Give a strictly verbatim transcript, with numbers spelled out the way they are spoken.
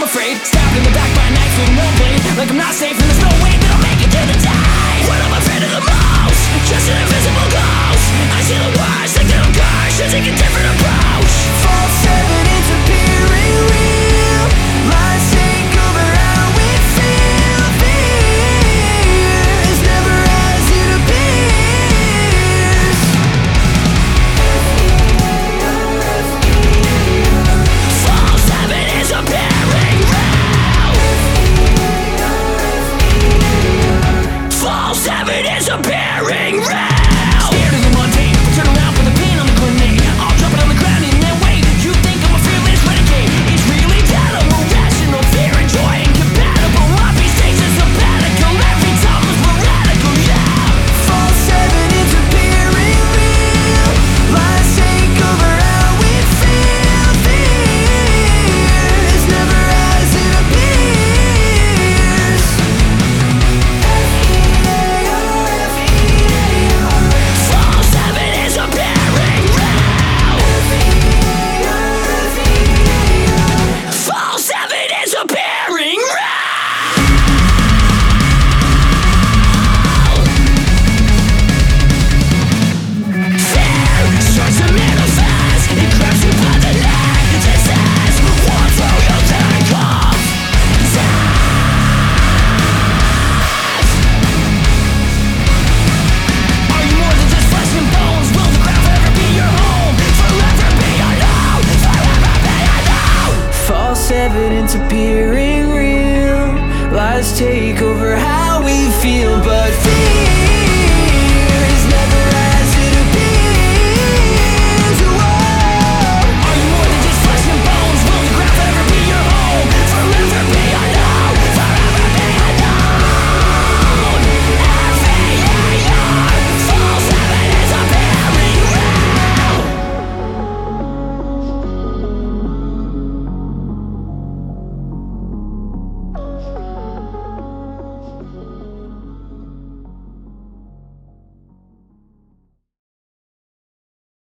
afraid. Stabbed in the back by a knife with no blade. Like I'm not safe and there's no way that I'll make it to the tide. What I'm afraid of the most, just an invisible ghost. I see the worst, think that I'm cursed. Should take a different approach. False evidence appearing real. Lies take over how we feel. Fear is never as it appears. False evidence appearing real. False evidence appearing real. Scared of the mundane, but turn around for the pin on the grenade. I'll drop it on the ground and then wait. You think I'm a fearless renegade? It's really that I'm irrational, fear and joy incompatible. My mistakes is sabbatical. Every time was radical, yeah. False evidence appearing real. Lies take over how we feel. Fear is never as it appears. False evidence appearing real. False evidence appearing real. Fear starts to manifest. It grabs you by the neck. It says, "What will you think of death?" Are you more than just flesh and bones? Will the ground forever be your home? Forever be alone. Forever be alone. False evidence appearing real. Lies take over how we feel, but fear